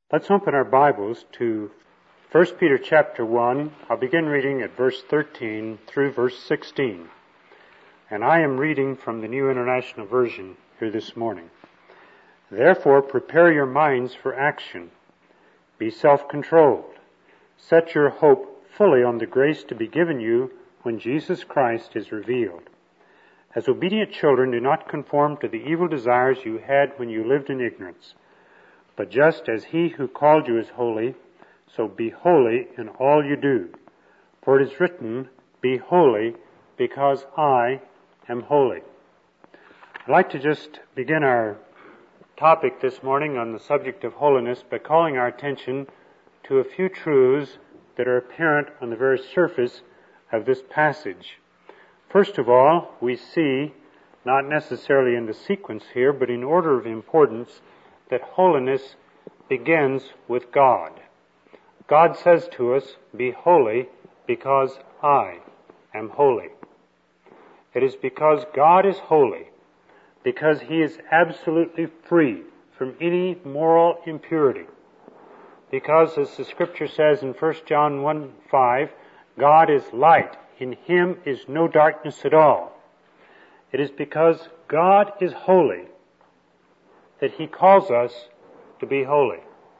Let's open our Bibles to 1 Peter chapter 1. I'll begin reading at verse 13 through verse 16. And I am reading from the New International Version here this morning. Therefore, prepare your minds for action. Be self-controlled. Set your hope fully on the grace to be given you when Jesus Christ is revealed. As obedient children, do not conform to the evil desires you had when you lived in ignorance. But just as He who called you is holy, so be holy in all you do. For it is written, Be holy, because I am holy. I'd like to just begin our topic this morning on the subject of holiness by calling our attention to a few truths that are apparent on the very surface of this passage. First of all, we see, not necessarily in the sequence here, but in order of importance, that holiness begins with God. God says to us, Be holy because I am holy. It is because God is holy, because He is absolutely free from any moral impurity. Because, as the Scripture says in 1 John 1:5, God is light. In Him is no darkness at all. It is because God is holy that He calls us to be holy.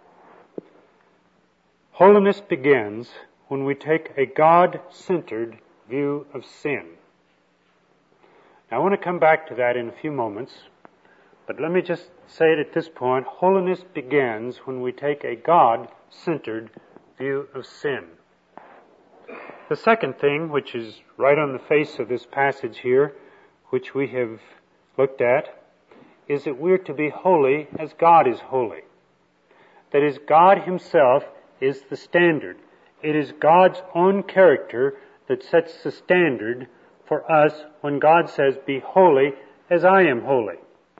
Holiness begins when we take a God-centered view of sin. Now, I want to come back to that in a few moments, but let me just say it at this point. Holiness begins when we take a God-centered view of sin. The second thing, which is right on the face of this passage here, which we have looked at, is that we're to be holy as God is holy. That is, God Himself is the standard. It is God's own character that sets the standard for us when God says, Be holy as I am holy.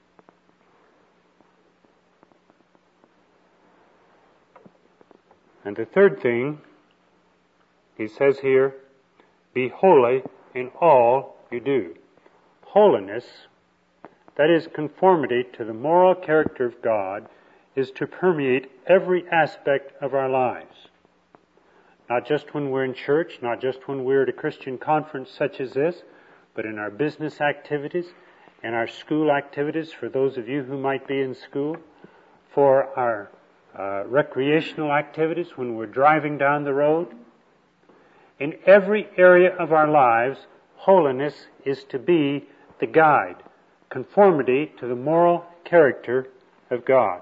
And the third thing, He says here, Be holy in all you do. Holiness, that is, conformity to the moral character of God, is to permeate every aspect of our lives. Not just when we're in church, not just when we're at a Christian conference such as this, but in our business activities, in our school activities, for those of you who might be in school, for our recreational activities, when we're driving down the road. In every area of our lives, holiness is to be the guide. Conformity to the moral character of God.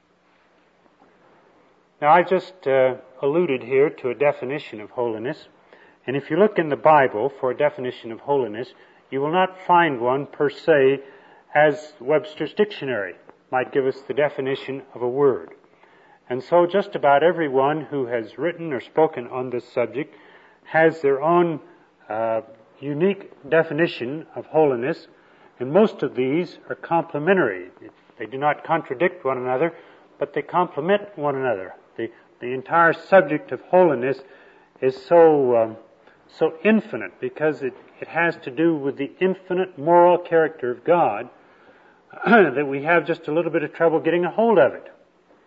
Now, I just alluded here to a definition of holiness, and if you look in the Bible for a definition of holiness, you will not find one per se as Webster's Dictionary might give us the definition of a word. And so just about everyone who has written or spoken on this subject has their own unique definition of holiness. And most of these are complementary. They do not contradict one another, but they complement one another. The entire subject of holiness is so infinite because it has to do with the infinite moral character of God that we have just a little bit of trouble getting a hold of it.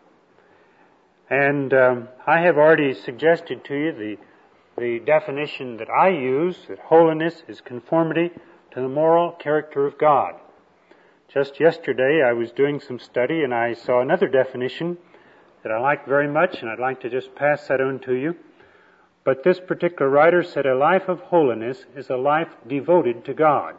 And I have already suggested to you the definition that I use, that holiness is conformity to the moral character of God. Just yesterday I was doing some study and I saw another definition that I like very much, and I'd like to just pass that on to you. But this particular writer said a life of holiness is a life devoted to God.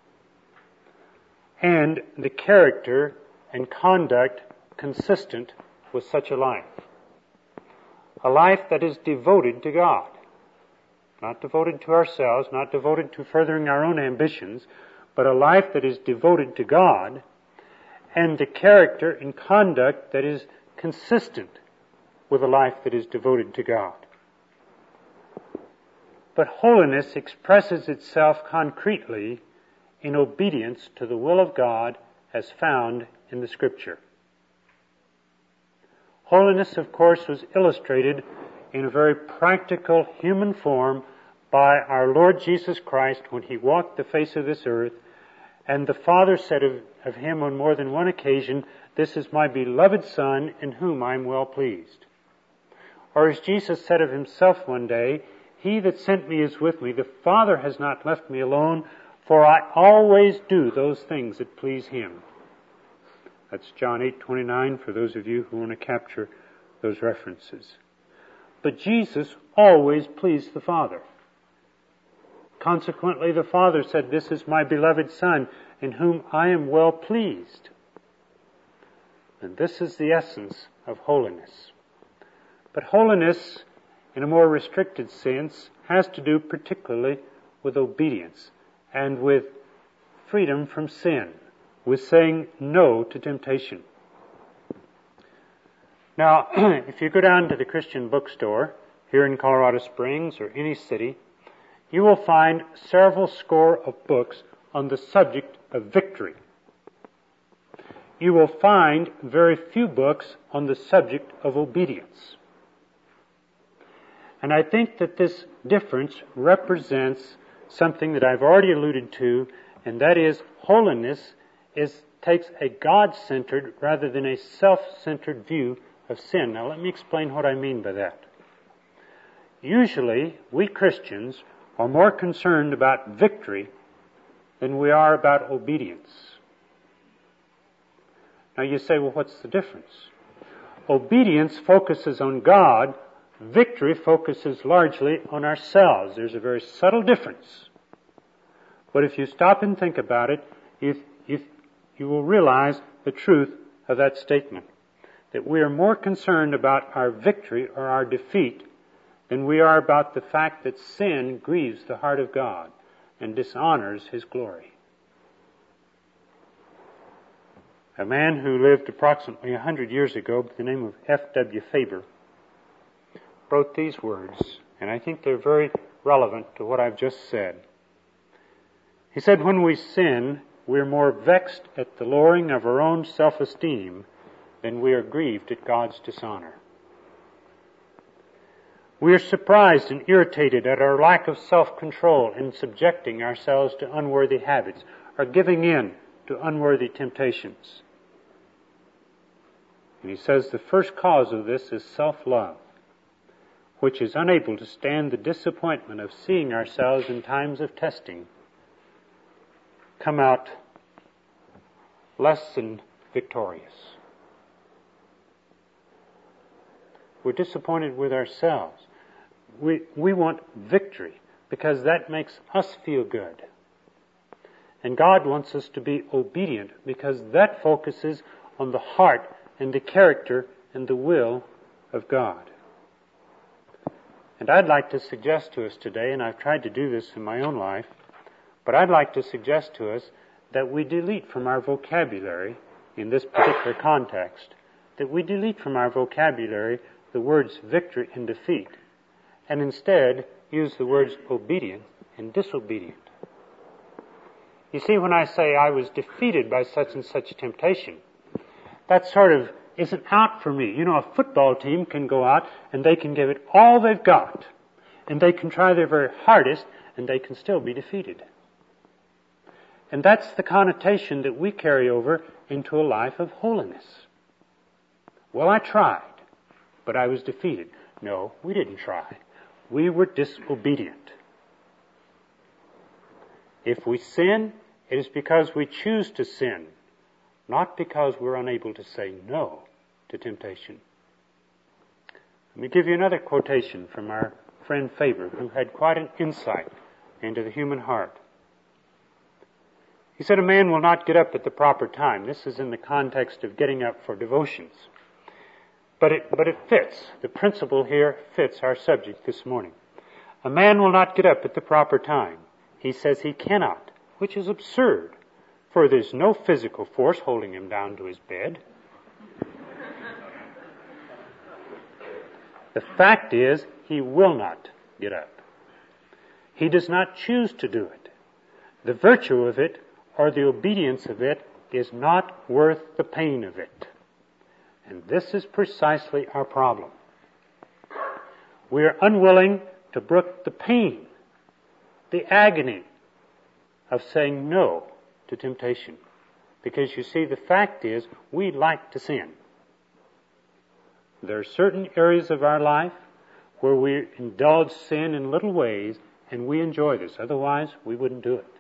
And the character and conduct consistent with such a life. A life that is devoted to God. Not devoted to ourselves, not devoted to furthering our own ambitions, but a life that is devoted to God, and the character and conduct that is consistent with a life that is devoted to God. But holiness expresses itself concretely in obedience to the will of God as found in the Scripture. Holiness, of course, was illustrated in a very practical human form by our Lord Jesus Christ when He walked the face of this earth, and the Father said of Him on more than one occasion "This is my beloved Son, in whom I am well pleased." Or as Jesus said of himself one day, "He that sent me is with me. The Father has not left me alone, for I always do those things that please him." That's John 8:29 for those of you who want to capture those references. But Jesus always pleased the Father. Consequently, the Father said, "This is my beloved Son, in whom I am well pleased." And this is the essence of holiness. But holiness, in a more restricted sense, has to do particularly with obedience and with freedom from sin, with saying no to temptation. Now, if you go down to the Christian bookstore here in Colorado Springs or any city, you will find several score of books on the subject of victory. You will find very few books on the subject of obedience. And I think that this difference represents something that I've already alluded to, and that is holiness takes a God-centered rather than a self-centered view of sin. Now let me explain what I mean by that. Usually, we Christians are more concerned about victory than we are about obedience. Now you say, well, what's the difference? Obedience focuses on God. Victory focuses largely on ourselves. There's a very subtle difference. But if you stop and think about it, you will realize the truth of that statement. That we are more concerned about our victory or our defeat than we are about the fact that sin grieves the heart of God and dishonors His glory. A man who lived approximately 100 years ago by the name of F.W. Faber wrote these words, and I think they're very relevant to what I've just said. He said, "When we sin, we're more vexed at the lowering of our own self-esteem than we are grieved at God's dishonor. We are surprised and irritated at our lack of self-control in subjecting ourselves to unworthy habits or giving in to unworthy temptations." And he says the first cause of this is self-love, which is unable to stand the disappointment of seeing ourselves in times of testing come out less than victorious. We're disappointed with ourselves. We want victory because that makes us feel good. And God wants us to be obedient because that focuses on the heart and the character and the will of God. And I'd like to suggest to us today, and I've tried to do this in my own life, but I'd like to suggest to us that we delete from our vocabulary, in this particular context, that we delete from our vocabulary the words victory and defeat, and instead use the words obedient and disobedient. You see, when I say I was defeated by such and such a temptation, that sort of isn't out for me. You know, a football team can go out and they can give it all they've got, and they can try their very hardest, and they can still be defeated. And that's the connotation that we carry over into a life of holiness. Well, I tried, but I was defeated. No, we didn't try. We were disobedient. If we sin, it is because we choose to sin, not because we're unable to say no to temptation. Let me give you another quotation from our friend Faber, who had quite an insight into the human heart. He said, "A man will not get up at the proper time." This is in the context of getting up for devotions. But it fits. The principle here fits our subject this morning. A man will not get up at the proper time. He says he cannot, which is absurd, for there's no physical force holding him down to his bed. The fact is, he will not get up. He does not choose to do it. The virtue of it, or the obedience of it, is not worth the pain of it. And this is precisely our problem. We are unwilling to brook the pain, the agony of saying no to temptation. Because you see, the fact is, we like to sin. There are certain areas of our life where we indulge sin in little ways, and we enjoy this. Otherwise, we wouldn't do it.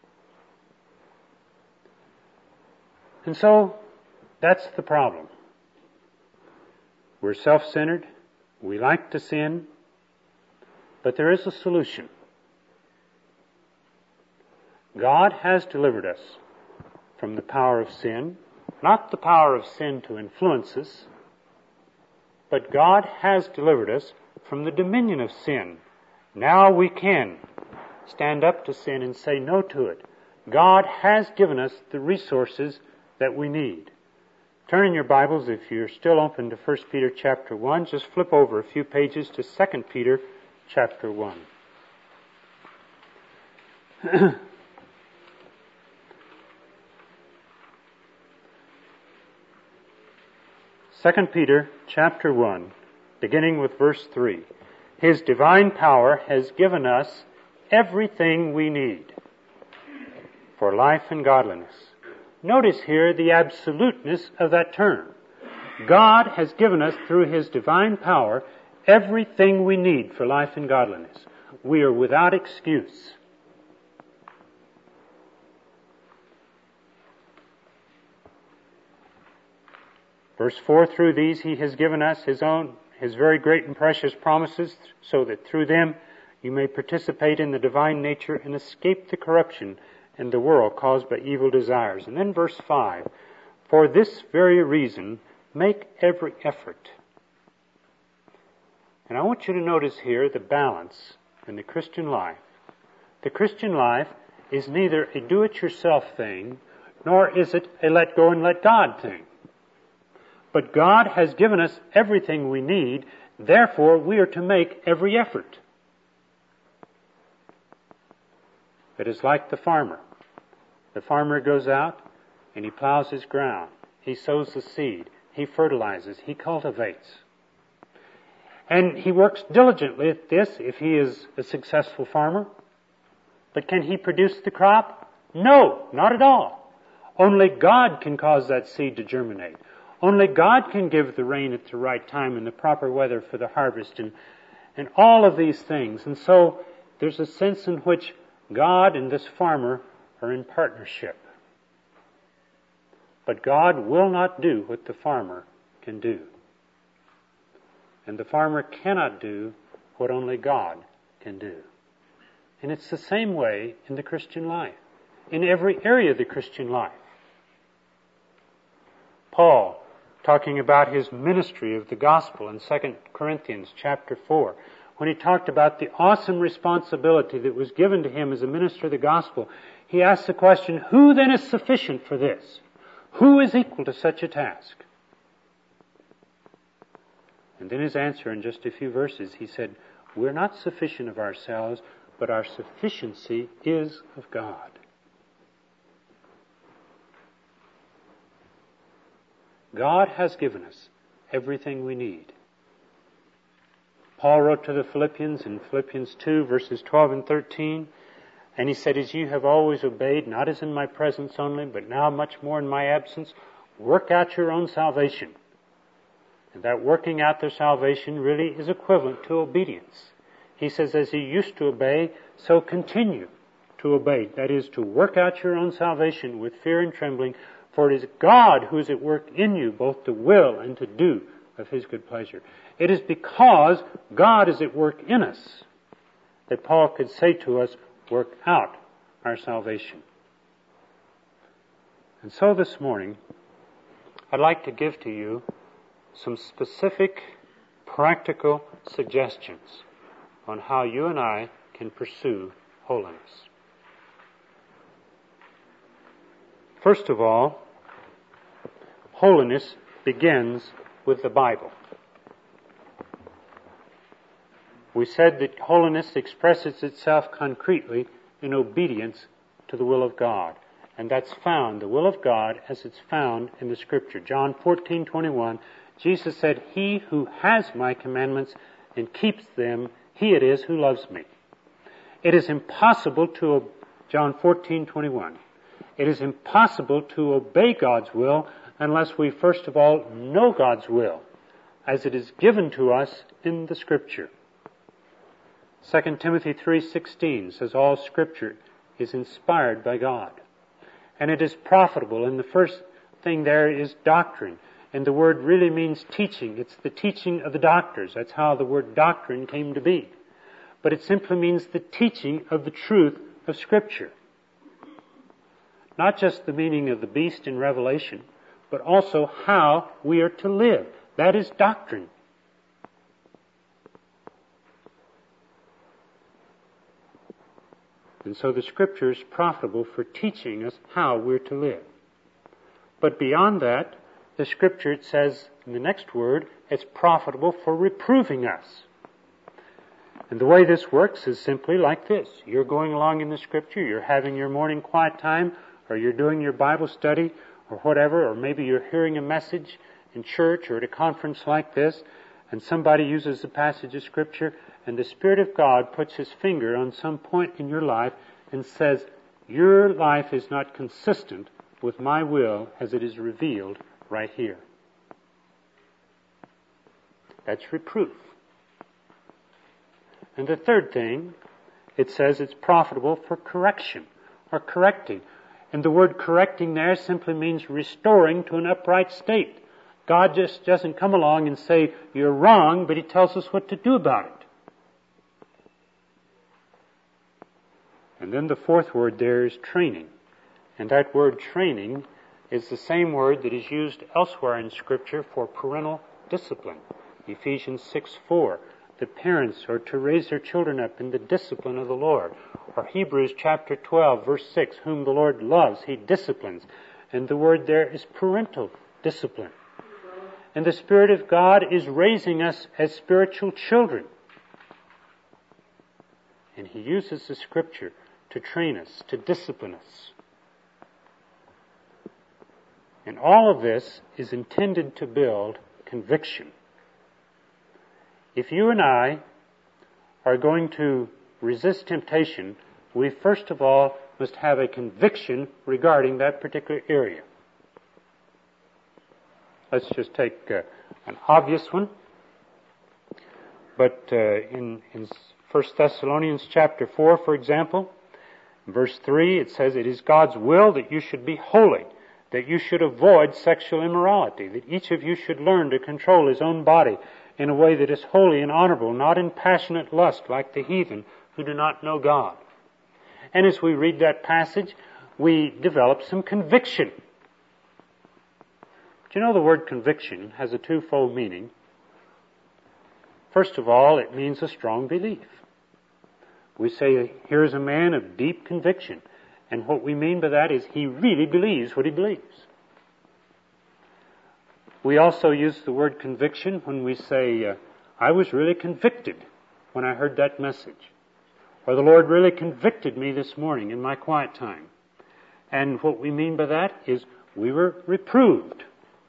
And so, that's the problem. We're self-centered. We like to sin. But there is a solution. God has delivered us from the power of sin, not the power of sin to influence us, but God has delivered us from the dominion of sin. Now we can stand up to sin and say no to it. God has given us the resources that we need. Turn in your Bibles, if you're still open to 1 Peter chapter 1, just flip over a few pages to 2 Peter chapter 1. 2 Peter chapter 1, beginning with verse 3. His divine power has given us everything we need for life and godliness. Notice here the absoluteness of that term. God has given us, through His divine power, everything we need for life and godliness. We are without excuse. Verse 4, through these He has given us His very great and precious promises, so that through them you may participate in the divine nature and escape the corruption in the world caused by evil desires. And then verse 5, for this very reason, make every effort. And I want you to notice here the balance in the Christian life. The Christian life is neither a do-it-yourself thing, nor is it a let go and let God thing. But God has given us everything we need, therefore we are to make every effort. It is like the farmer. The farmer goes out and he plows his ground. He sows the seed. He fertilizes. He cultivates. And he works diligently at this if he is a successful farmer. But can he produce the crop? No, not at all. Only God can cause that seed to germinate. Only God can give the rain at the right time and the proper weather for the harvest and all of these things. And so there's a sense in which God and this farmer are in partnership. But God will not do what the farmer can do. And the farmer cannot do what only God can do. And it's the same way in the Christian life, in every area of the Christian life. Paul, talking about his ministry of the gospel in 2 Corinthians chapter 4, when he talked about the awesome responsibility that was given to him as a minister of the gospel, he asked the question, who then is sufficient for this? Who is equal to such a task? And then his answer in just a few verses, he said, we're not sufficient of ourselves, but our sufficiency is of God. God has given us everything we need. Paul wrote to the Philippians in Philippians 2, verses 12 and 13, and he said, as you have always obeyed, not as in my presence only, but now much more in my absence, work out your own salvation. And that working out their salvation really is equivalent to obedience. He says, as you used to obey, so continue to obey. That is, to work out your own salvation with fear and trembling, for it is God who is at work in you, both to will and to do of His good pleasure. It is because God is at work in us that Paul could say to us, work out our salvation. And so this morning, I'd like to give to you some specific, practical suggestions on how you and I can pursue holiness. First of all, holiness begins with the Bible. We said that holiness expresses itself concretely in obedience to the will of God. And that's found, the will of God, as it's found in the Scripture. John 14:21, Jesus said, he who has my commandments and keeps them, he it is who loves me. It is impossible to, John 14:21, It is impossible to obey God's will unless we first of all know God's will, as it is given to us in the Scripture. 2 Timothy 3:16 says all Scripture is inspired by God. And it is profitable, and the first thing there is doctrine. And the word really means teaching. It's the teaching of the doctors. That's how the word doctrine came to be. But it simply means the teaching of the truth of Scripture. Not just the meaning of the beast in Revelation, but also how we are to live. That is doctrine. And so the Scripture is profitable for teaching us how we're to live. But beyond that, the Scripture, it says in the next word, it's profitable for reproving us. And the way this works is simply like this. You're going along in the Scripture, you're having your morning quiet time, or you're doing your Bible study, or whatever, or maybe you're hearing a message in church or at a conference like this, and somebody uses a passage of Scripture, and the Spirit of God puts His finger on some point in your life and says, your life is not consistent with my will as it is revealed right here. That's reproof. And the third thing, it says it's profitable for correction or correcting. And the word correcting there simply means restoring to an upright state. God just doesn't come along and say, you're wrong, but He tells us what to do about it. And then the fourth word there is training. And that word training is the same word that is used elsewhere in Scripture for parental discipline. Ephesians 6:4, the parents are to raise their children up in the discipline of the Lord. Or Hebrews chapter 12, verse 6, whom the Lord loves, He disciplines. And the word there is parental discipline. And the Spirit of God is raising us as spiritual children. And He uses the Scripture to train us, to discipline us. And all of this is intended to build conviction. If you and I are going to resist temptation, we first of all must have a conviction regarding that particular area. Let's just take an obvious one. But in 1 Thessalonians chapter 4, for example, verse 3, it says, it is God's will that you should be holy, that you should avoid sexual immorality, that each of you should learn to control his own body in a way that is holy and honorable, not in passionate lust like the heathen who do not know God. And as we read that passage, we develop some conviction. Do you know the word conviction has a twofold meaning? First of all, it means a strong belief. We say, here's a man of deep conviction. And what we mean by that is he really believes what he believes. We also use the word conviction when we say, I was really convicted when I heard that message. Or the Lord really convicted me this morning in my quiet time. And what we mean by that is we were reproved.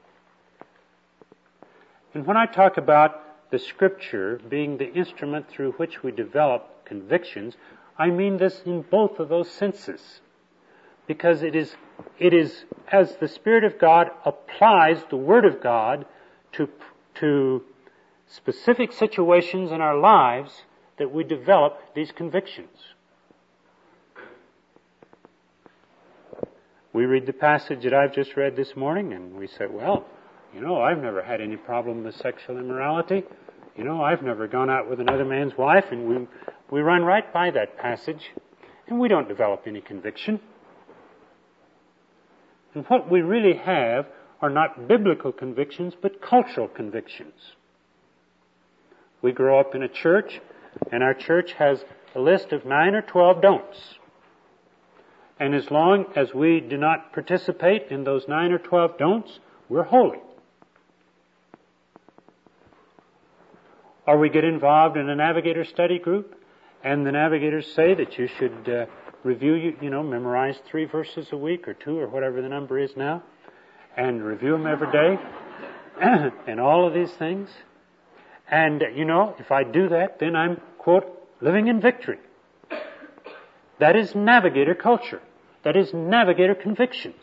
And when I talk about the Scripture being the instrument through which we develop convictions, I mean this in both of those senses. Because it is as the Spirit of God applies the Word of God to specific situations in our lives that we develop these convictions. We read the passage that I've just read this morning and we say, well, I've never had any problem with sexual immorality. I've never gone out with another man's wife, and we run right by that passage and we don't develop any conviction. And what we really have are not biblical convictions, but cultural convictions. We grow up in a church, and our church has a list of 9 or 12 don'ts. And as long as we do not participate in those 9 or 12 don'ts, we're holy. Or we get involved in a navigator study group, and the navigators say that you should review, memorize 3 verses a week or 2 or whatever the number is now, and review them every day, and all of these things. And, if I do that, then I'm, quote, living in victory. That is navigator culture. that is navigator convictions.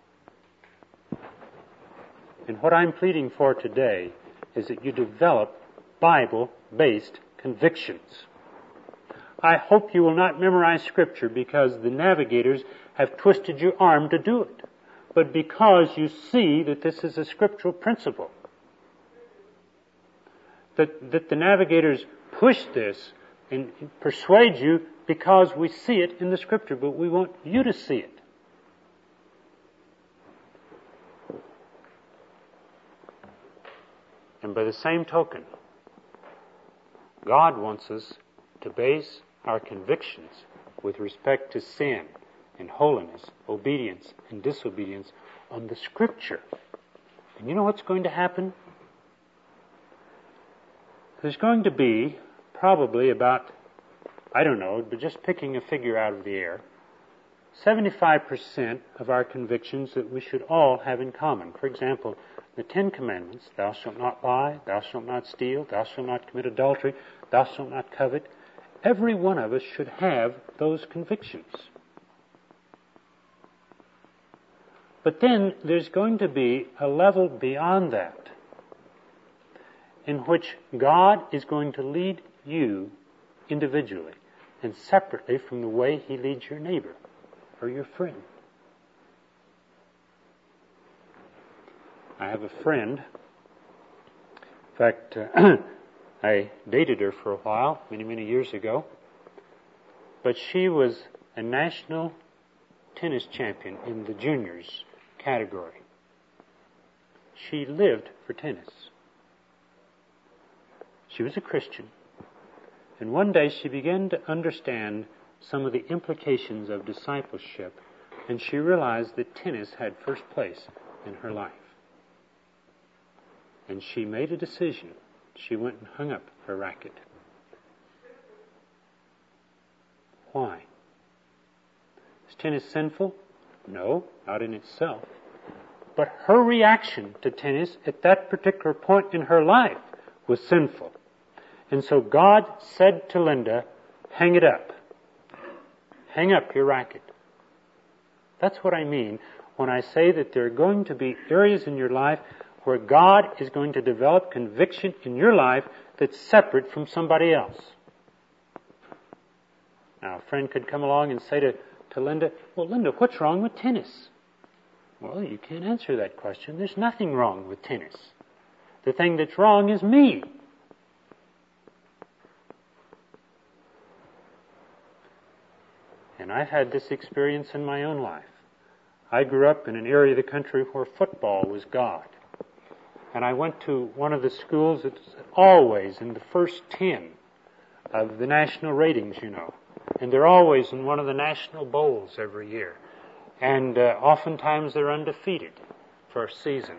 And what I'm pleading for today is that you develop Bible-based convictions. I hope you will not memorize Scripture because the navigators have twisted your arm to do it, but because you see that this is a scriptural principle. That the navigators push this and persuade you because we see it in the Scripture, but we want you to see it. And by the same token, God wants us to base our convictions with respect to sin and holiness, obedience and disobedience on the Scripture. And you know what's going to happen? There's going to be probably about, I don't know, but just picking a figure out of the air, 75% of our convictions that we should all have in common. For example, the Ten Commandments, thou shalt not lie, thou shalt not steal, thou shalt not commit adultery, thou shalt not covet. Every one of us should have those convictions. But then there's going to be a level beyond that in which God is going to lead you individually and separately from the way He leads your neighbor or your friend. I have a friend. In fact, I dated her for a while, many, many years ago. But she was a national tennis champion in the juniors category. She lived for tennis. She was a Christian. And one day she began to understand some of the implications of discipleship, and she realized that tennis had first place in her life. And she made a decision. She went and hung up her racket. Why? Is tennis sinful? No, not in itself. But her reaction to tennis at that particular point in her life was sinful. And so God said to Linda, hang it up. Hang up your racket. That's what I mean when I say that there are going to be areas in your life where God is going to develop conviction in your life that's separate from somebody else. Now, a friend could come along and say to Linda, well, Linda, what's wrong with tennis? Well, you can't answer that question. There's nothing wrong with tennis. The thing that's wrong is me. And I've had this experience in my own life. I grew up in an area of the country where football was God. And I went to one of the schools that's always in the first 10 of the national ratings, you know. And they're always in one of the national bowls every year. And oftentimes they're undefeated for a season.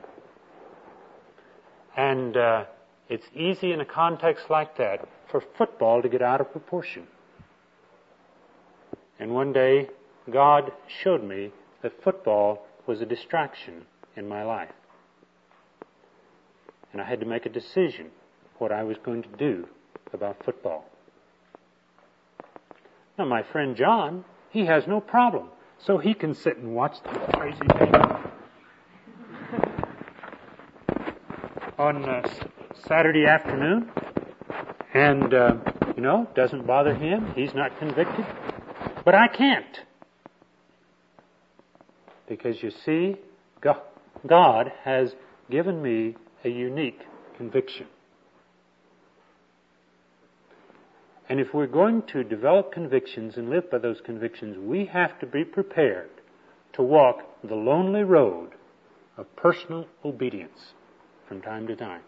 And it's easy in a context like that for football to get out of proportion. And one day, God showed me that football was a distraction in my life. And I had to make a decision what I was going to do about football. Now, my friend John, he has no problem. So he can sit and watch the crazy thing on Saturday afternoon. And, doesn't bother him. He's not convicted. But I can't. Because you see, God has given me a unique conviction. And if we're going to develop convictions and live by those convictions, we have to be prepared to walk the lonely road of personal obedience from time to time.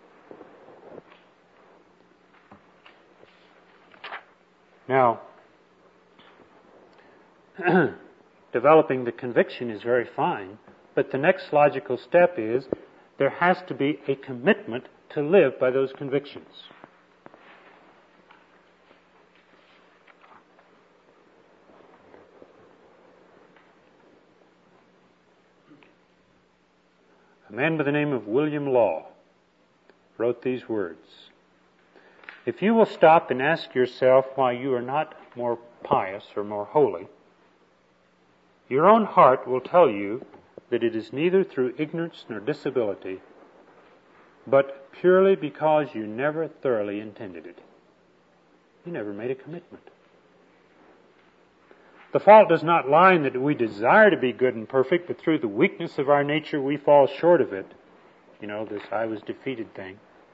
Now, developing the conviction is very fine, but the next logical step is there has to be a commitment to live by those convictions. A man by the name of William Law wrote these words: if you will stop and ask yourself why you are not more pious or more holy, Your own heart will tell you that it is neither through ignorance nor disability, but purely because you never thoroughly intended it. You never made a commitment. The fault does not lie in that we desire to be good and perfect, but through the weakness of our nature we fall short of it. You know, this I was defeated thing.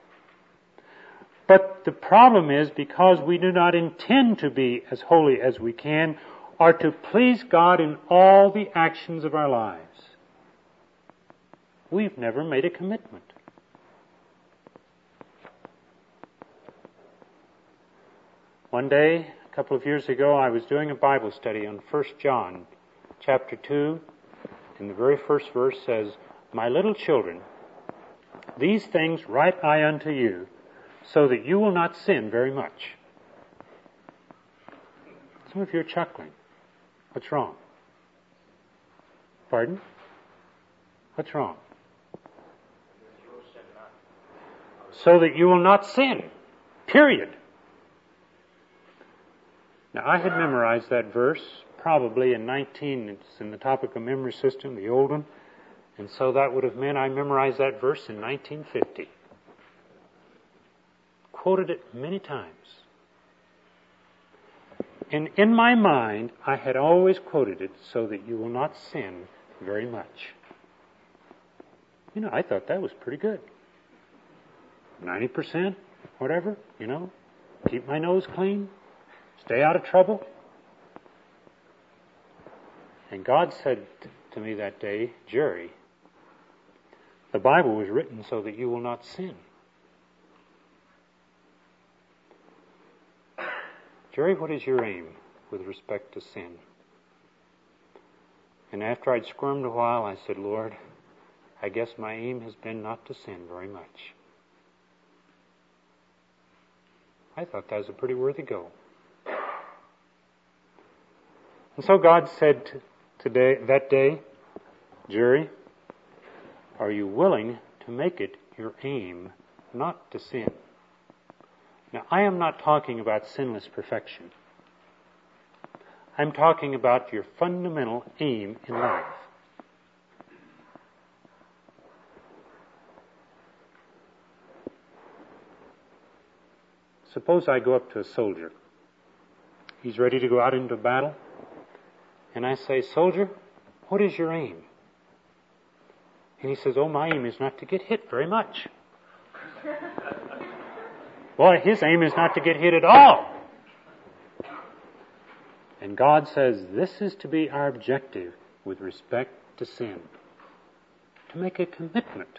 But the problem is because we do not intend to be as holy as we can, or to please God in all the actions of our lives. We've never made a commitment. One day, a couple of years ago, I was doing a Bible study on 1 John chapter 2, and the very first verse says, "My little children, these things write I unto you, so that you will not sin very much." Some of you are chuckling. What's wrong? Pardon? What's wrong? So that you will not sin. Period. Now, I had memorized that verse probably in it's in the topical memory system, the old one, and so that would have meant I memorized that verse in 1950. Quoted it many times. And in my mind, I had always quoted it, so that you will not sin very much. You know, I thought that was pretty good. 90%, whatever, you know. Keep my nose clean. Stay out of trouble. And God said to me that day, "Jerry, the Bible was written so that you will not sin." "Jerry, what is your aim with respect to sin?" And after I'd squirmed a while, I said, "Lord, I guess my aim has been not to sin very much." I thought that was a pretty worthy goal. And so God said that day, "Jerry, are you willing to make it your aim not to sin?" Now, I am not talking about sinless perfection. I'm talking about your fundamental aim in life. Suppose I go up to a soldier. He's ready to go out into battle. And I say, "Soldier, what is your aim?" And he says, "Oh, my aim is not to get hit very much." Boy, his aim is not to get hit at all. And God says this is to be our objective with respect to sin. To make a commitment.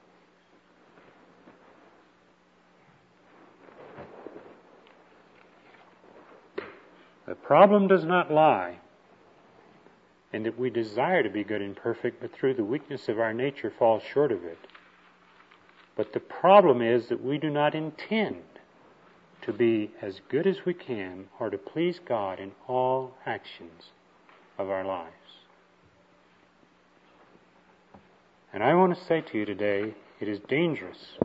The problem does not lie in that we desire to be good and perfect, but through the weakness of our nature fall short of it. But the problem is that we do not intend to be as good as we can or to please God in all actions of our lives. And I want to say to you today, it is dangerous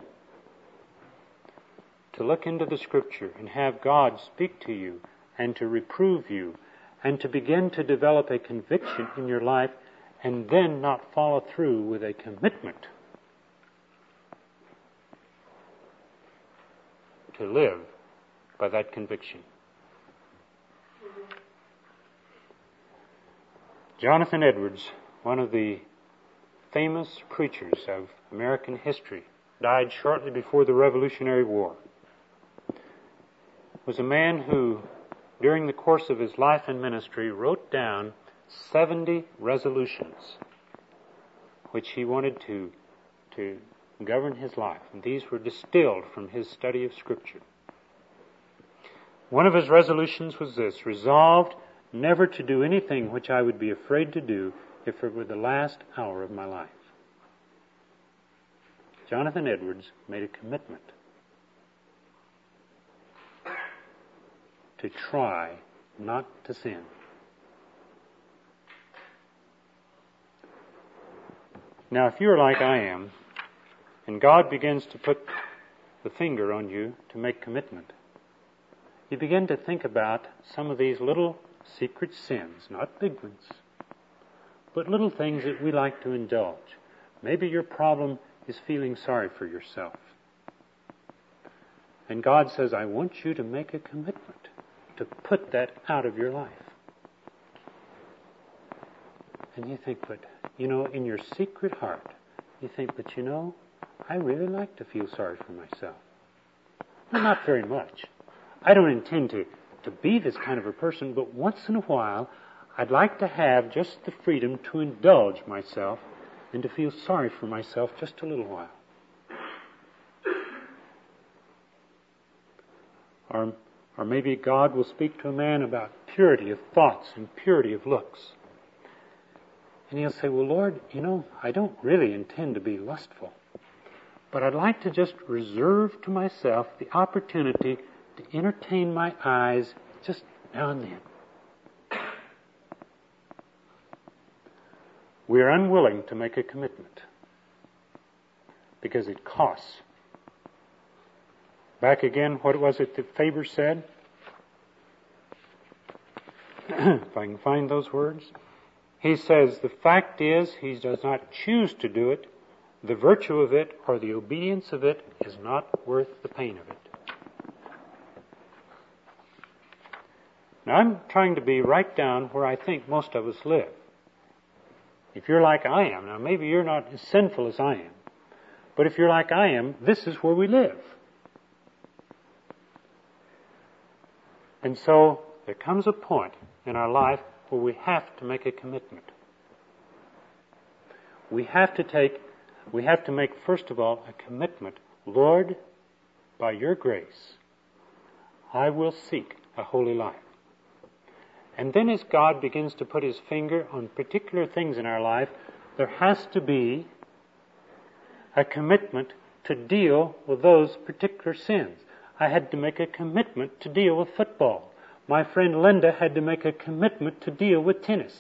to look into the Scripture and have God speak to you and to reprove you and to begin to develop a conviction in your life and then not follow through with a commitment to live by that conviction. Jonathan Edwards, one of the famous preachers of American history, died shortly before the Revolutionary War. Was a man who, during the course of his life and ministry, wrote down 70 resolutions which he wanted to govern his life. And these were distilled from his study of Scripture. One of his resolutions was this: resolved never to do anything which I would be afraid to do if it were the last hour of my life. Jonathan Edwards made a commitment to try not to sin. Now, if you're like I am, and God begins to put the finger on you to make commitment, you begin to think about some of these little secret sins, not big ones, but little things that we like to indulge. Maybe your problem is feeling sorry for yourself. And God says, I want you to make a commitment to put that out of your life. And you think, but, in your secret heart, you think, but I really like to feel sorry for myself. Well, not very much. I don't intend to be this kind of a person, but once in a while, I'd like to have just the freedom to indulge myself and to feel sorry for myself just a little while. Or maybe God will speak to a man about purity of thoughts and purity of looks. And he'll say, well, Lord, I don't really intend to be lustful, but I'd like to just reserve to myself the opportunity to entertain my eyes just now and then. We are unwilling to make a commitment because it costs. Back again, what was it that Faber said? If I can find those words. He says, the fact is, he does not choose to do it. The virtue of it or the obedience of it is not worth the pain of it. Now, I'm trying to be right down where I think most of us live. If you're like I am, now maybe you're not as sinful as I am, but if you're like I am, this is where we live. And so, there comes a point in our life where we have to make a commitment. We have to make, first of all, a commitment. Lord, by your grace, I will seek a holy life. And then as God begins to put his finger on particular things in our life, there has to be a commitment to deal with those particular sins. I had to make a commitment to deal with football. My friend Linda had to make a commitment to deal with tennis.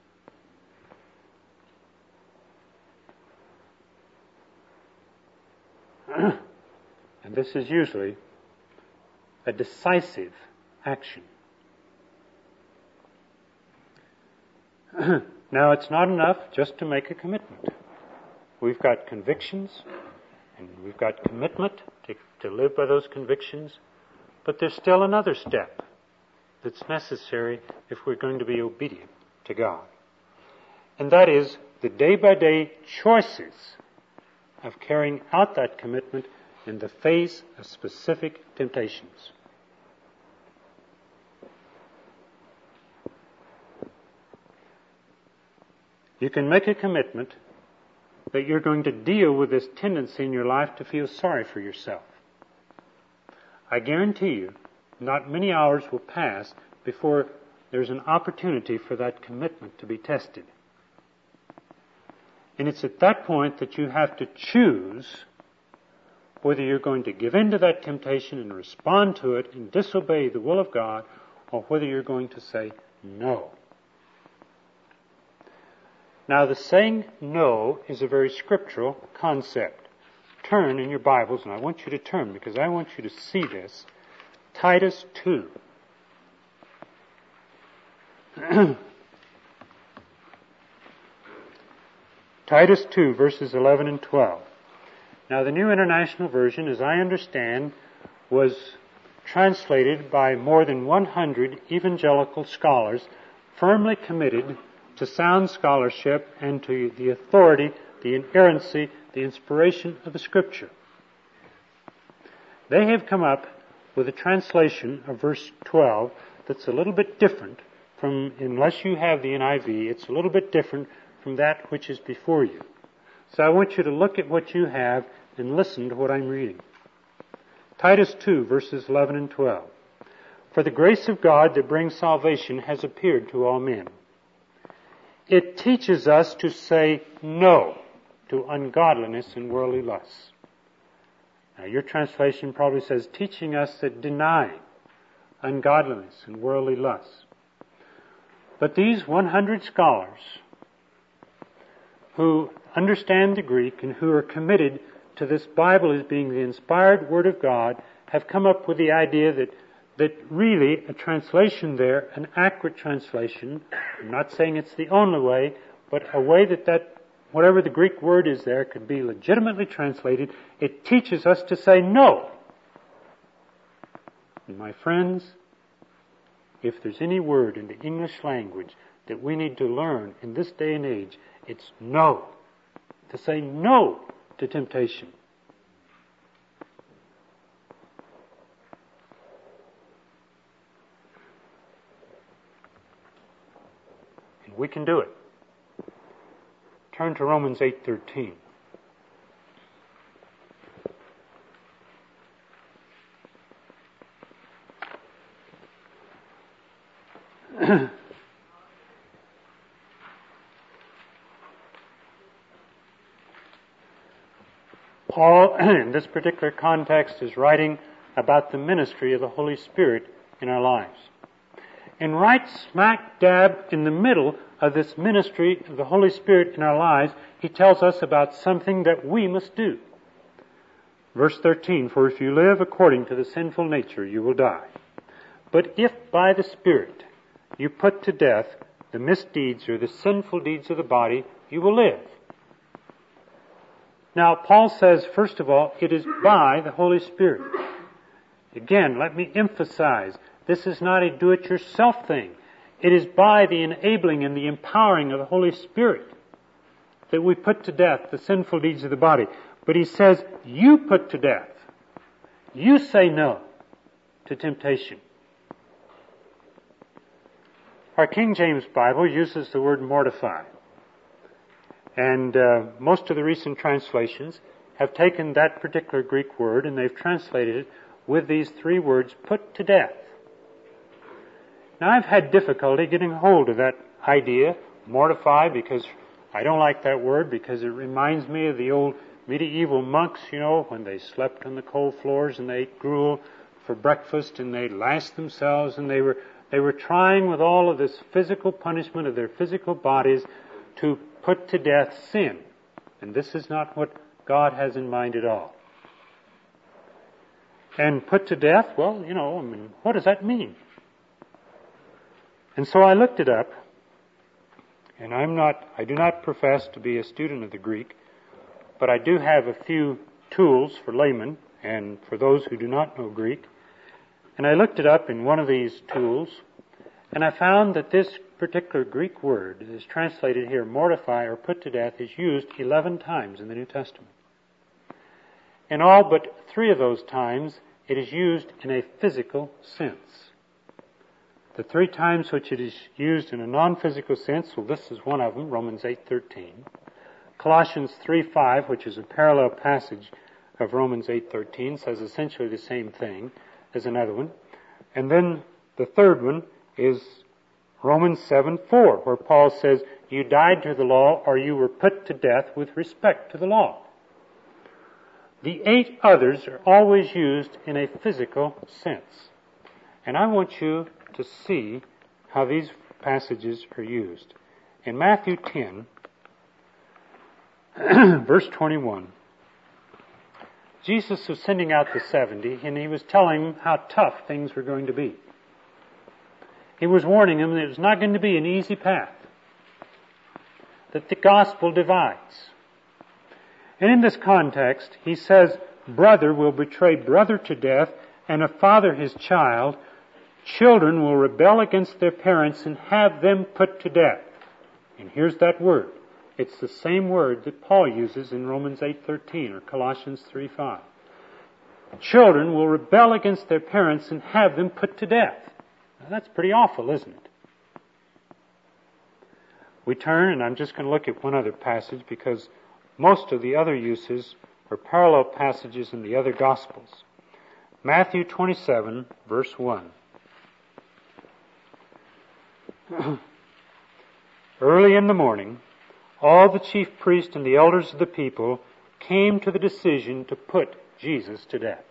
And this is usually a decisive action. Now, it's not enough just to make a commitment. We've got convictions, and we've got commitment to live by those convictions, but there's still another step that's necessary if we're going to be obedient to God. And that is the day-by-day choices of carrying out that commitment in the face of specific temptations. You can make a commitment that you're going to deal with this tendency in your life to feel sorry for yourself. I guarantee you, not many hours will pass before there's an opportunity for that commitment to be tested. And it's at that point that you have to choose whether you're going to give in to that temptation and respond to it and disobey the will of God, or whether you're going to say no. Now, the saying no is a very scriptural concept. Turn in your Bibles, and I want you to turn because I want you to see this. Titus 2. Titus 2, verses 11 and 12. Now, the New International Version, as I understand, was translated by more than 100 evangelical scholars firmly committed to sound scholarship and to the authority, the inerrancy, the inspiration of the Scripture. They have come up with a translation of verse 12 that's a little bit different from, unless you have the NIV, it's a little bit different from that which is before you. So I want you to look at what you have and listen to what I'm reading. Titus 2, verses 11 and 12. For the grace of God that brings salvation has appeared to all men. It teaches us to say no to ungodliness and worldly lusts. Now, your translation probably says teaching us that deny ungodliness and worldly lusts. But these 100 scholars who understand the Greek and who are committed to this Bible as being the inspired Word of God have come up with the idea that really a translation there, an accurate translation, I'm not saying it's the only way, but a way that whatever the Greek word is there could be legitimately translated. It teaches us to say no. And my friends, if there's any word in the English language that we need to learn in this day and age, it's no. To say no to temptation. And we can do it. Turn to Romans 8:13. Paul, in this particular context, is writing about the ministry of the Holy Spirit in our lives. And right smack dab in the middle of this ministry of the Holy Spirit in our lives, he tells us about something that we must do. Verse 13, for if you live according to the sinful nature, you will die. But if by the Spirit you put to death the misdeeds or the sinful deeds of the body, you will live. Now, Paul says, first of all, it is by the Holy Spirit. Again, let me emphasize, this is not a do-it-yourself thing. It is by the enabling and the empowering of the Holy Spirit that we put to death the sinful deeds of the body. But he says, you put to death. You say no to temptation. Our King James Bible uses the word mortify. And most of the recent translations have taken that particular Greek word and they've translated it with these three words, put to death. Now, I've had difficulty getting hold of that idea, mortify, because I don't like that word because it reminds me of the old medieval monks, when they slept on the cold floors and they ate gruel for breakfast and they lashed themselves and they were trying with all of this physical punishment of their physical bodies to put to death sin. And this is not what God has in mind at all. And put to death, well, what does that mean? And so I looked it up, and I do not profess to be a student of the Greek, but I do have a few tools for laymen and for those who do not know Greek. And I looked it up in one of these tools, and I found that this particular Greek word that is translated here, mortify or put to death, is used 11 times in the New Testament. In all but 3 of those times, it is used in a physical sense. The 3 times which it is used in a non-physical sense, well, this is one of them, Romans 8:13. Colossians 3:5, which is a parallel passage of Romans 8:13, says essentially the same thing as another one. And then the third one is Romans 7:4, where Paul says, you died to the law or you were put to death with respect to the law. The 8 others are always used in a physical sense. And I want you to see how these passages are used. In Matthew 10, verse 21, Jesus was sending out the 70 and he was telling them how tough things were going to be. He was warning them that it was not going to be an easy path, that the gospel divides. And in this context, he says, brother will betray brother to death, and a father his child. Children will rebel against their parents and have them put to death. And here's that word. It's the same word that Paul uses in Romans 8:13 or Colossians 3:5. Children will rebel against their parents and have them put to death. Now, that's pretty awful, isn't it? We turn, and I'm just going to look at one other passage because most of the other uses are parallel passages in the other Gospels. Matthew 27, verse 1. Early in the morning, all the chief priests and the elders of the people came to the decision to put Jesus to death.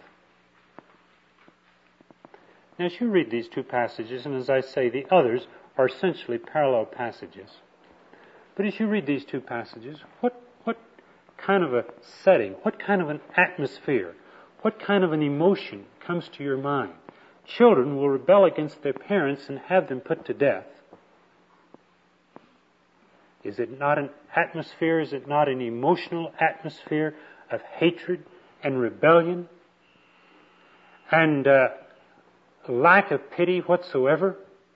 Now, as you read these 2 passages, and as I say, the others are essentially parallel passages. But as you read these 2 passages, what kind of a setting, what kind of an atmosphere, what kind of an emotion comes to your mind? Children will rebel against their parents and have them put to death. Is it not an atmosphere? Is it not an emotional atmosphere of hatred and rebellion and lack of pity whatsoever?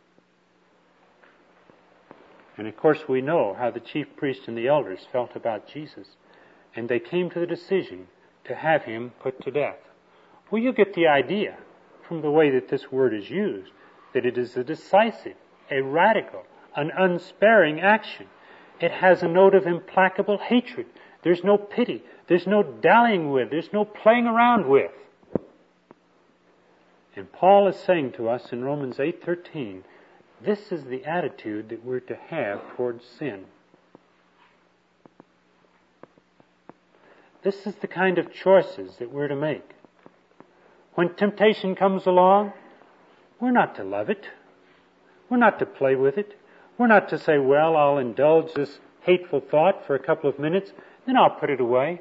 And of course we know how the chief priests and the elders felt about Jesus, and they came to the decision to have him put to death. Well, you get the idea from the way that this word is used, that it is a decisive, a radical, an unsparing action. It has a note of implacable hatred. There's no pity. There's no dallying with. There's no playing around with. And Paul is saying to us in Romans 8:13, this is the attitude that we're to have towards sin. This is the kind of choices that we're to make. When temptation comes along, we're not to love it. We're not to play with it. We're not to say, well, I'll indulge this hateful thought for a couple of minutes, then I'll put it away.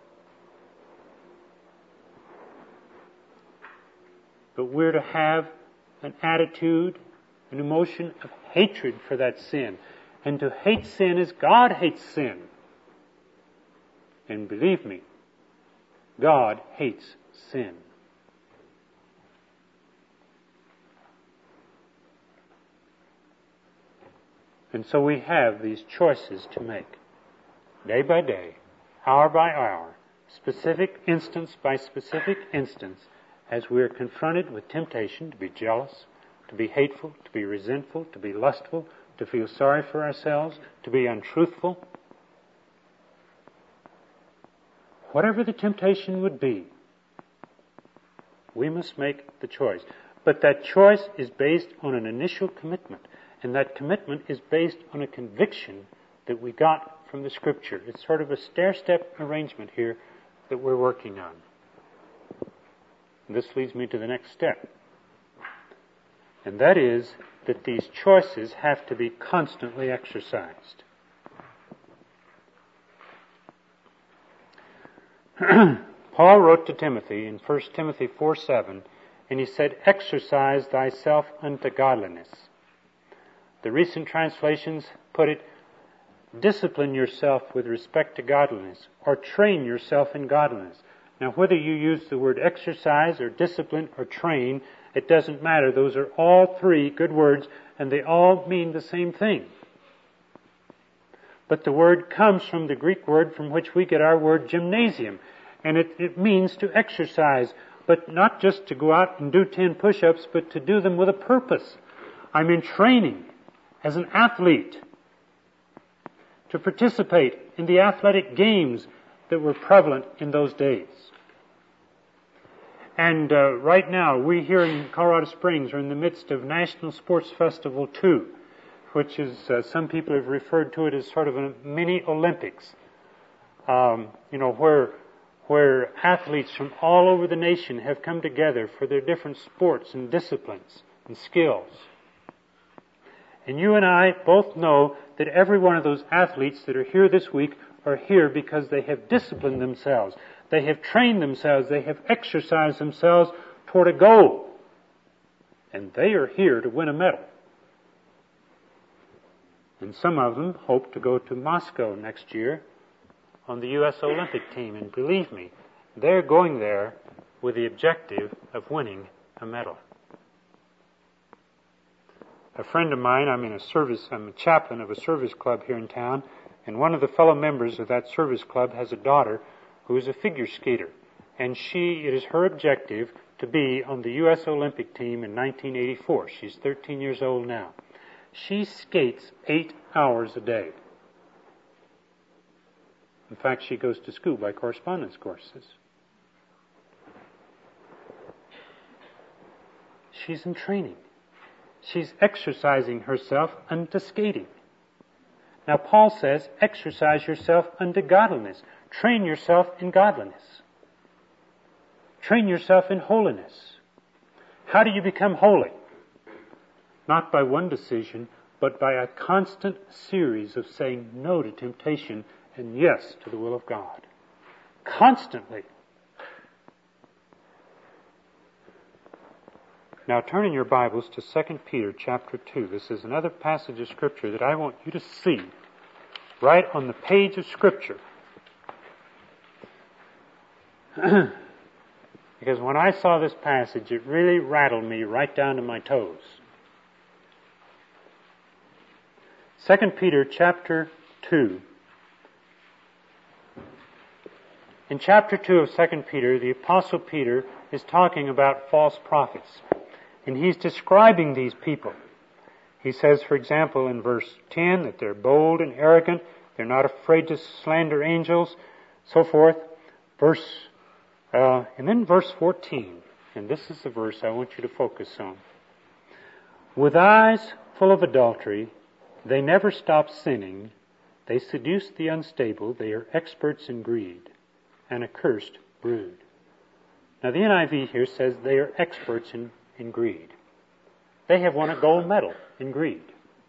But we're to have an attitude, an emotion of hatred for that sin. And to hate sin as God hates sin. And believe me, God hates sin. And so we have these choices to make, day by day, hour by hour, specific instance by specific instance, as we are confronted with temptation to be jealous, to be hateful, to be resentful, to be lustful, to feel sorry for ourselves, to be untruthful. Whatever the temptation would be, we must make the choice. But that choice is based on an initial commitment. And that commitment is based on a conviction that we got from the Scripture. It's sort of a stair-step arrangement here that we're working on. And this leads me to the next step. And that is that these choices have to be constantly exercised. Paul wrote to Timothy in 1 Timothy 4:7, and he said, exercise thyself unto godliness. The recent translations put it, discipline yourself with respect to godliness, or train yourself in godliness. Now, whether you use the word exercise or discipline or train, it doesn't matter. Those are all three good words, and they all mean the same thing. But the word comes from the Greek word from which we get our word gymnasium, and it means to exercise, but not just to go out and do 10 push-ups, but to do them with a purpose. I'm in training as an athlete to participate in the athletic games that were prevalent in those days. And right now, we here in Colorado Springs are in the midst of National Sports Festival 2, which is, some people have referred to it as sort of a mini Olympics. Where athletes from all over the nation have come together for their different sports and disciplines and skills. And you and I both know that every one of those athletes that are here this week are here because they have disciplined themselves. They have trained themselves. They have exercised themselves toward a goal. And they are here to win a medal. And some of them hope to go to Moscow next year on the U.S. Olympic team. And believe me, they're going there with the objective of winning a medal. A friend of mine, I'm a chaplain of a service club here in town, and one of the fellow members of that service club has a daughter who is a figure skater. And it is her objective to be on the U.S. Olympic team in 1984. She's 13 years old now. She skates 8 hours a day. In fact, she goes to school by correspondence courses. She's in training. She's exercising herself unto skating. Now, Paul says, exercise yourself unto godliness. Train yourself in godliness. Train yourself in holiness. How do you become holy? Not by one decision, but by a constant series of saying no to temptation and yes to the will of God. Constantly. Now turn in your Bibles to 2 Peter chapter 2. This is another passage of Scripture that I want you to see right on the page of Scripture. Because when I saw this passage, it really rattled me right down to my toes. 2 Peter chapter 2. In chapter 2 of 2 Peter, the Apostle Peter is talking about false prophets. And he's describing these people. He says, for example, in verse 10, that they're bold and arrogant, they're not afraid to slander angels, so forth. And then verse 14, and this is the verse I want you to focus on. With eyes full of adultery, they never stop sinning. They seduce the unstable. They are experts in greed, an accursed brood. Now the NIV here says they are experts in greed. They have won a gold medal in greed.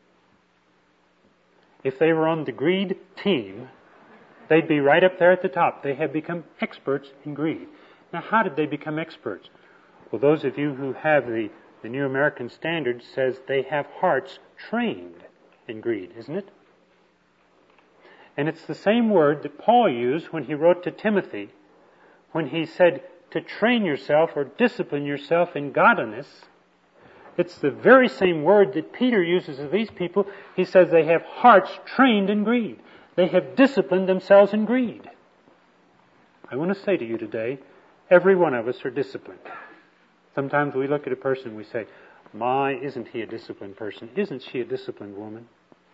If they were on the greed team, they'd be right up there at the top. They have become experts in greed. Now, how did they become experts? Well, those of you who have the New American Standard says they have hearts trained in greed, isn't it? And it's the same word that Paul used when he wrote to Timothy, when he said to train yourself or discipline yourself in godliness. It's the very same word that Peter uses of these people. He says they have hearts trained in greed. They have disciplined themselves in greed. I want to say to you today, every one of us are disciplined. Sometimes we look at a person and we say, my, isn't he a disciplined person? Isn't she a disciplined woman?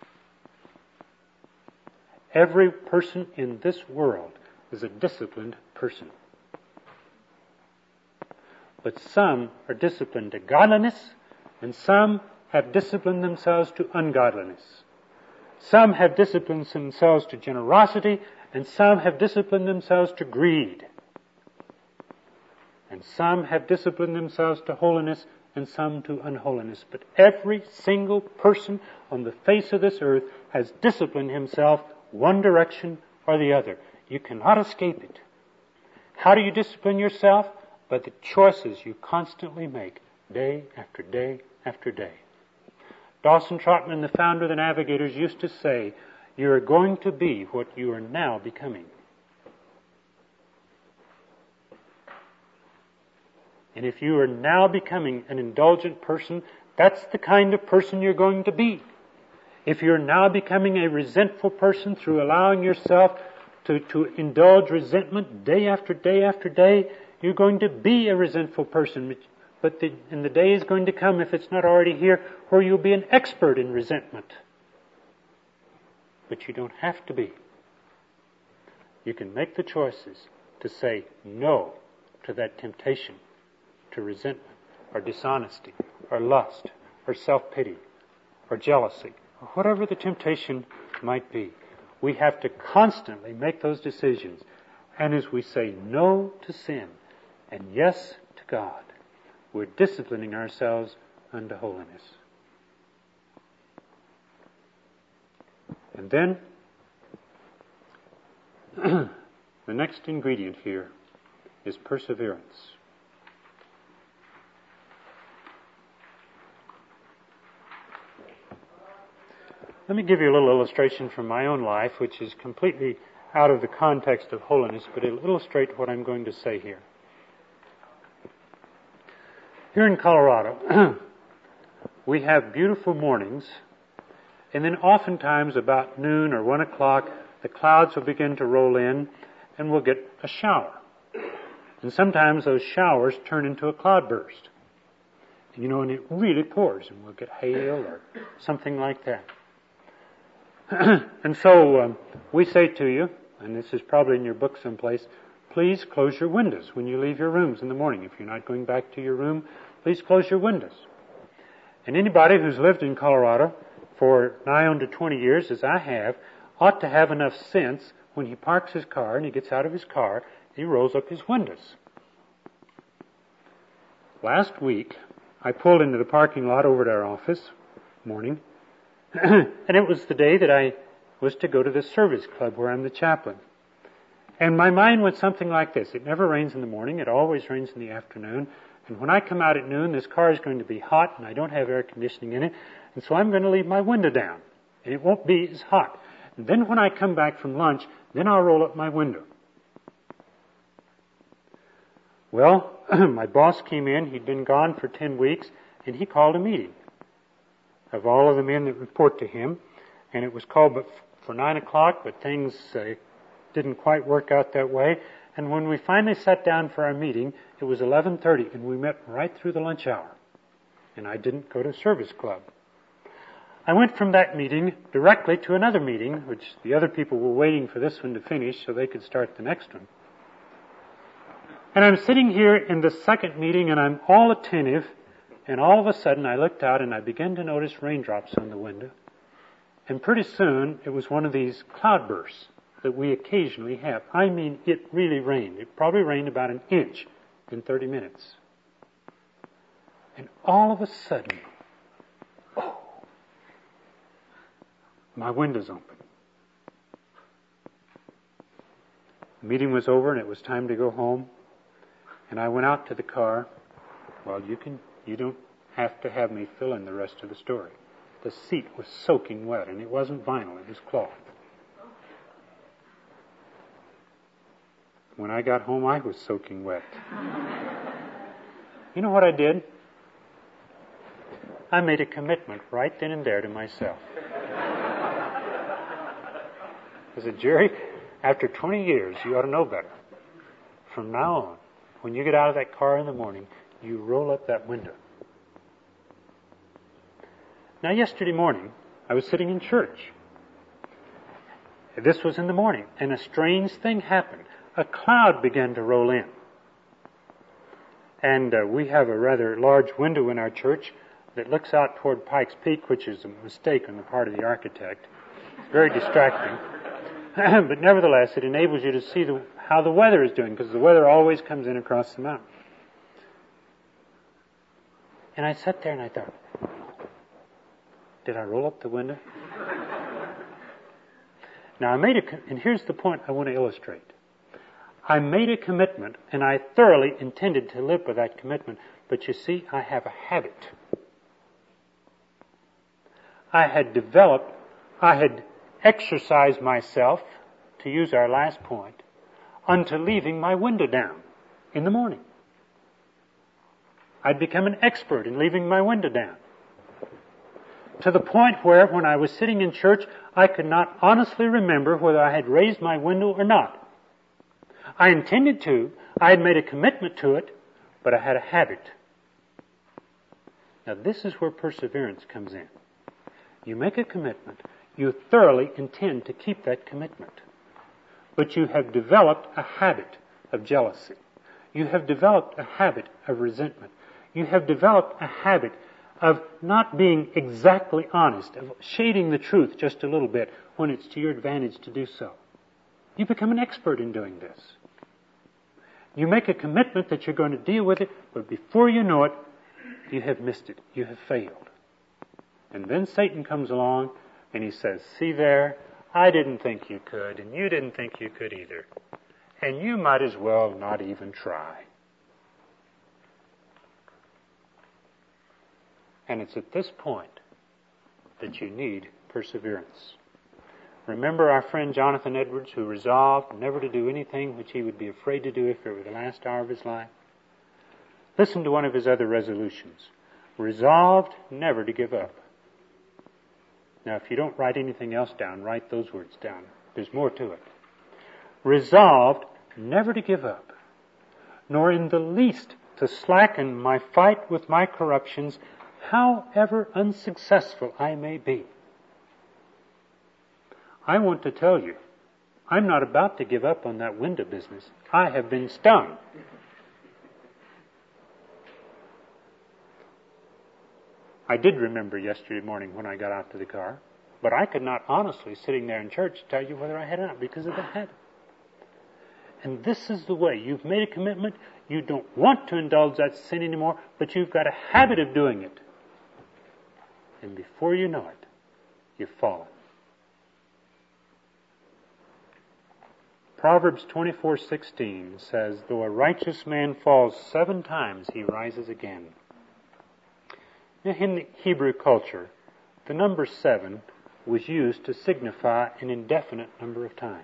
Every person in this world is a disciplined person. But some are disciplined to godliness, and some have disciplined themselves to ungodliness. Some have disciplined themselves to generosity, and some have disciplined themselves to greed. And some have disciplined themselves to holiness, and some to unholiness. But every single person on the face of this earth has disciplined himself one direction or the other. You cannot escape it. How do you discipline yourself? By the choices you constantly make, day after day after day. Dawson Trotman, the founder of the Navigators, used to say, you are going to be what you are now becoming. And if you are now becoming an indulgent person, that's the kind of person you're going to be. If you're now becoming a resentful person through allowing yourself to indulge resentment day after day after day, you're going to be a resentful person. But the day is going to come, if it's not already here, where you'll be an expert in resentment. But you don't have to be. You can make the choices to say no to that temptation, to resentment, or dishonesty, or lust, or self-pity, or jealousy, or whatever the temptation might be. We have to constantly make those decisions. And as we say no to sin and yes to God, we're disciplining ourselves unto holiness. And then, the next ingredient here is perseverance. Let me give you a little illustration from my own life, which is completely out of the context of holiness, but it'll illustrate what I'm going to say here. Here in Colorado, we have beautiful mornings, and then oftentimes about noon or 1 o'clock, the clouds will begin to roll in, and we'll get a shower. And sometimes those showers turn into a cloudburst. And it really pours, and we'll get hail or something like that. And so we say to you, and this is probably in your book someplace, please close your windows when you leave your rooms in the morning. If you're not going back to your room, please close your windows. And anybody who's lived in Colorado for nigh on to 20 years, as I have, ought to have enough sense when he parks his car and he gets out of his car, he rolls up his windows. Last week, I pulled into the parking lot over at our office, morning, and it was the day that I was to go to the service club where I'm the chaplain. And my mind went something like this. It never rains in the morning. It always rains in the afternoon. And when I come out at noon, this car is going to be hot, and I don't have air conditioning in it. And so I'm going to leave my window down, and it won't be as hot. And then when I come back from lunch, then I'll roll up my window. Well, my boss came in. He'd been gone for 10 weeks, and he called a meeting of all of the men that report to him. And it was called for 9 o'clock, but things didn't quite work out that way. And when we finally sat down for our meeting, it was 11:30, and we met right through the lunch hour. And I didn't go to service club. I went from that meeting directly to another meeting, which the other people were waiting for this one to finish so they could start the next one. And I'm sitting here in the second meeting, and I'm all attentive, and all of a sudden I looked out and I began to notice raindrops on the window. And pretty soon it was one of these cloudbursts that we occasionally have. I mean, it really rained. It probably rained about an inch in 30 minutes. And all of a sudden, my window's open. The meeting was over and it was time to go home. And I went out to the car. Well, you don't have to have me fill in the rest of the story. The seat was soaking wet, and it wasn't vinyl, it was cloth. When I got home, I was soaking wet. You know what I did? I made a commitment right then and there to myself. I said, Jerry, after 20 years, you ought to know better. From now on, when you get out of that car in the morning, you roll up that window. Now, yesterday morning, I was sitting in church. This was in the morning, and a strange thing happened. A cloud began to roll in. And we have a rather large window in our church that looks out toward Pikes Peak, which is a mistake on the part of the architect. It's very distracting. But nevertheless, it enables you to see how the weather is doing, because the weather always comes in across the mountain. And I sat there and I thought, did I roll up the window? Now, and here's the point I want to illustrate. I made a commitment, and I thoroughly intended to live by that commitment. But you see, I have a habit. I had exercised myself, to use our last point, unto leaving my window down in the morning. I'd become an expert in leaving my window down. To the point where, when I was sitting in church, I could not honestly remember whether I had raised my window or not. I intended to. I had made a commitment to it, but I had a habit. Now, this is where perseverance comes in. You make a commitment. You thoroughly intend to keep that commitment. But you have developed a habit of jealousy. You have developed a habit of resentment. You have developed a habit of not being exactly honest, of shading the truth just a little bit when it's to your advantage to do so. You become an expert in doing this. You make a commitment that you're going to deal with it, but before you know it, you have missed it. You have failed. And then Satan comes along and he says, see there, I didn't think you could, and you didn't think you could either. And you might as well not even try. And it's at this point that you need perseverance. Remember our friend Jonathan Edwards, who resolved never to do anything which he would be afraid to do if it were the last hour of his life? Listen to one of his other resolutions. Resolved never to give up. Now, if you don't write anything else down, write those words down. There's more to it. Resolved never to give up, nor in the least to slacken my fight with my corruptions, however unsuccessful I may be. I want to tell you, I'm not about to give up on that window business. I have been stung. I did remember yesterday morning when I got out to the car, but I could not honestly, sitting there in church, tell you whether I had or not because of the habit. And this is the way. You've made a commitment. You don't want to indulge that sin anymore, but you've got a habit of doing it. And before you know it, you've fallen. Proverbs 24:16 says, though a righteous man falls 7 times, he rises again. In the Hebrew culture, the number 7 was used to signify an indefinite number of times.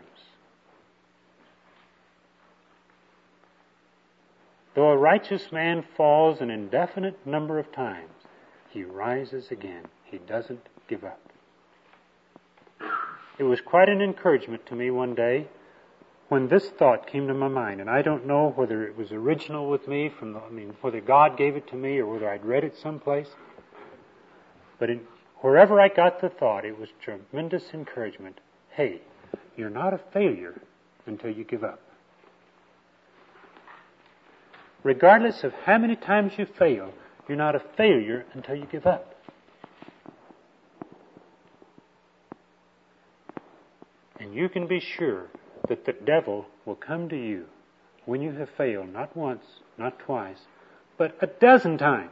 Though a righteous man falls an indefinite number of times, he rises again. He doesn't give up. It was quite an encouragement to me one day when this thought came to my mind, and I don't know whether it was original with me whether God gave it to me or whether I'd read it someplace, but wherever I got the thought, it was tremendous encouragement. Hey, you're not a failure until you give up. Regardless of how many times you fail, you're not a failure until you give up. And you can be sure that the devil will come to you when you have failed, not once, not twice, but a dozen times.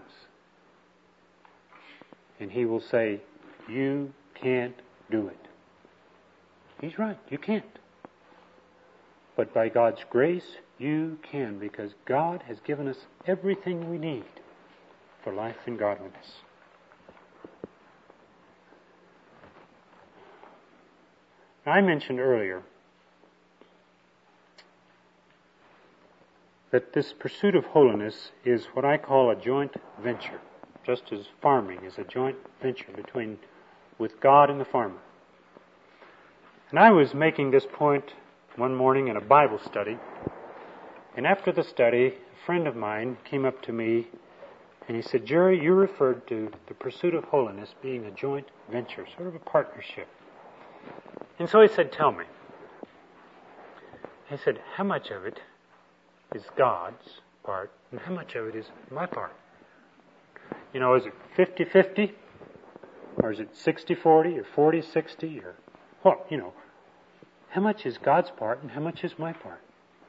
And he will say, you can't do it. He's right, you can't. But by God's grace, you can, because God has given us everything we need for life and godliness. Now, I mentioned earlier that this pursuit of holiness is what I call a joint venture, just as farming is a joint venture with God and the farmer. And I was making this point one morning in a Bible study, and after the study, a friend of mine came up to me and he said, Jerry, you referred to the pursuit of holiness being a joint venture, sort of a partnership. And so he said, tell me. He said, how much of it is God's part and how much of it is my part? Is it 50-50? Or is it 60-40 or 40-60 or what? How much is God's part and how much is my part?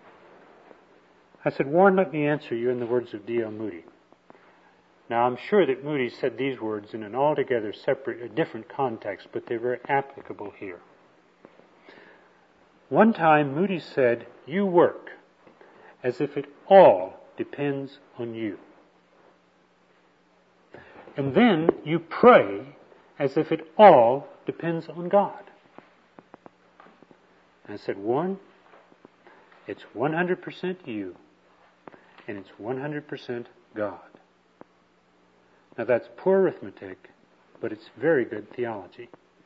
I said, Warren, let me answer you in the words of D.L. Moody. Now, I'm sure that Moody said these words in an altogether separate, different context, but they're very applicable here. One time, Moody said, you work as if it all depends on you. And then you pray as if it all depends on God. I said, Warren, it's 100% you, and it's 100% God. Now that's poor arithmetic, but it's very good theology.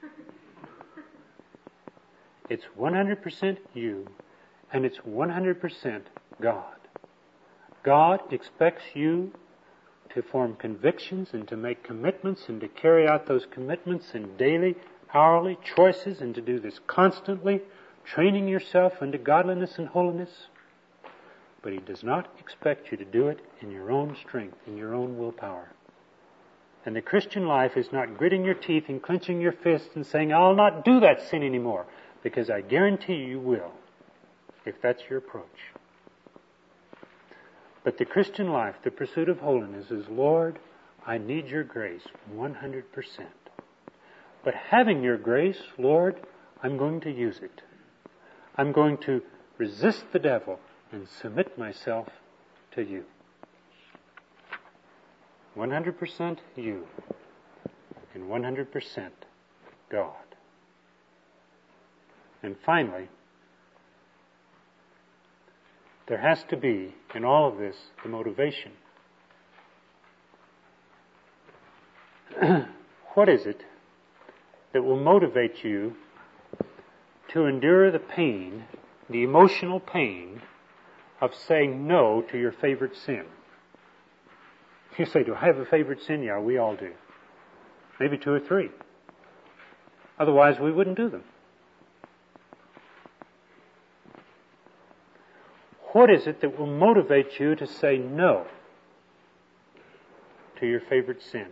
It's 100% you, and it's 100% God. God expects you to form convictions and to make commitments and to carry out those commitments in daily, hourly choices and to do this constantly, training yourself unto godliness and holiness. But He does not expect you to do it in your own strength, in your own willpower. And the Christian life is not gritting your teeth and clenching your fists and saying, I'll not do that sin anymore, because I guarantee you will, if that's your approach. But the Christian life, the pursuit of holiness is, Lord, I need your grace 100%. But having your grace, Lord, I'm going to use it. I'm going to resist the devil and submit myself to you. 100% you and 100% God. And finally, there has to be, in all of this, the motivation. What is it that will motivate you to endure the pain, the emotional pain, of saying no to your favorite sin? You say, do I have a favorite sin? Yeah, we all do. Maybe 2 or 3. Otherwise, we wouldn't do them. What is it that will motivate you to say no to your favorite sin?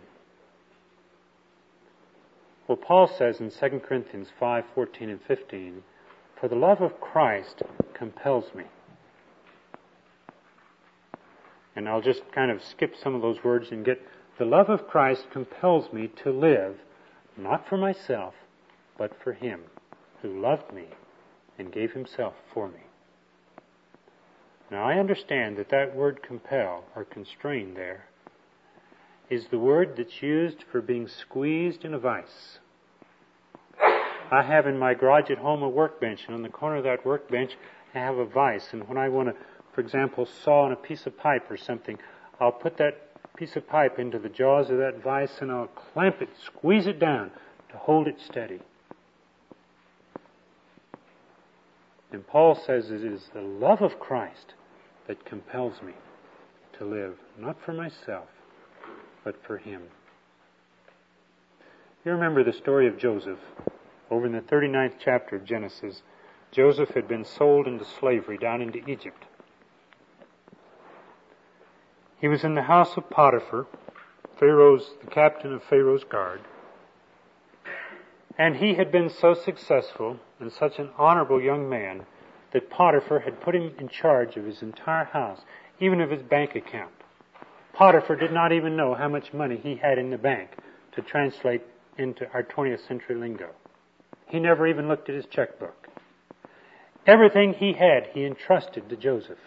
Well, Paul says in 2 Corinthians 5:14 and 15, for the love of Christ compels me. And I'll just kind of skip some of those words and get, the love of Christ compels me to live, not for myself, but for Him who loved me and gave Himself for me. Now I understand that word compel, or constrain there, is the word that's used for being squeezed in a vice. I have in my garage at home a workbench, and on the corner of that workbench I have a vise. And when I want to, for example, saw on a piece of pipe or something, I'll put that piece of pipe into the jaws of that vise and I'll clamp it, squeeze it down to hold it steady. And Paul says it is the love of Christ that compels me to live, not for myself, but for Him. You remember the story of Joseph. Over in the 39th chapter of Genesis, Joseph had been sold into slavery down into Egypt. He was in the house of Potiphar, the captain of Pharaoh's guard. And he had been so successful and such an honorable young man that Potiphar had put him in charge of his entire house, even of his bank account. Potiphar did not even know how much money he had in the bank, to translate into our 20th century lingo. He never even looked at his checkbook. Everything he had, he entrusted to Joseph.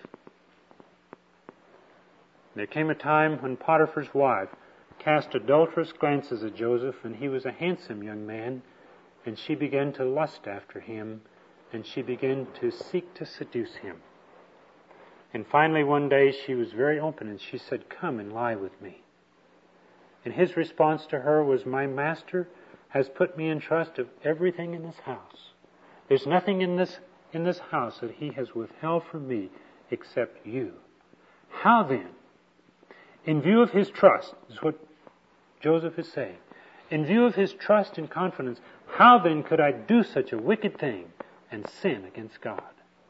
There came a time when Potiphar's wife cast adulterous glances at Joseph, and he was a handsome young man, and she began to lust after him, and she began to seek to seduce him. And finally one day she was very open, and she said, "Come and lie with me." And his response to her was, "My master has put me in trust of everything in this house. There's nothing in this house that he has withheld from me except you. How then, in view of his trust," is what Joseph is saying, "in view of his trust and confidence, how then could I do such a wicked thing and sin against God?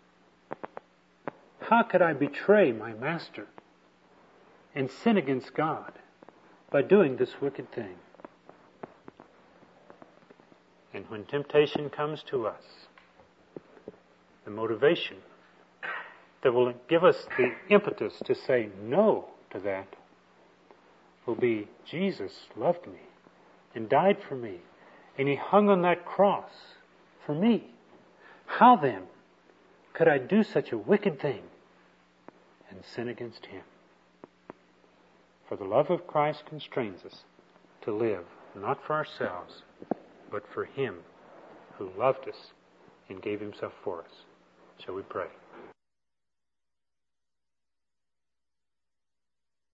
How could I betray my master and sin against God by doing this wicked thing?" And when temptation comes to us, the motivation that will give us the impetus to say no to that will be, Jesus loved me and died for me, and He hung on that cross for me. How then could I do such a wicked thing and sin against Him? For the love of Christ constrains us to live not for ourselves, but for Him who loved us and gave Himself for us. Shall we pray?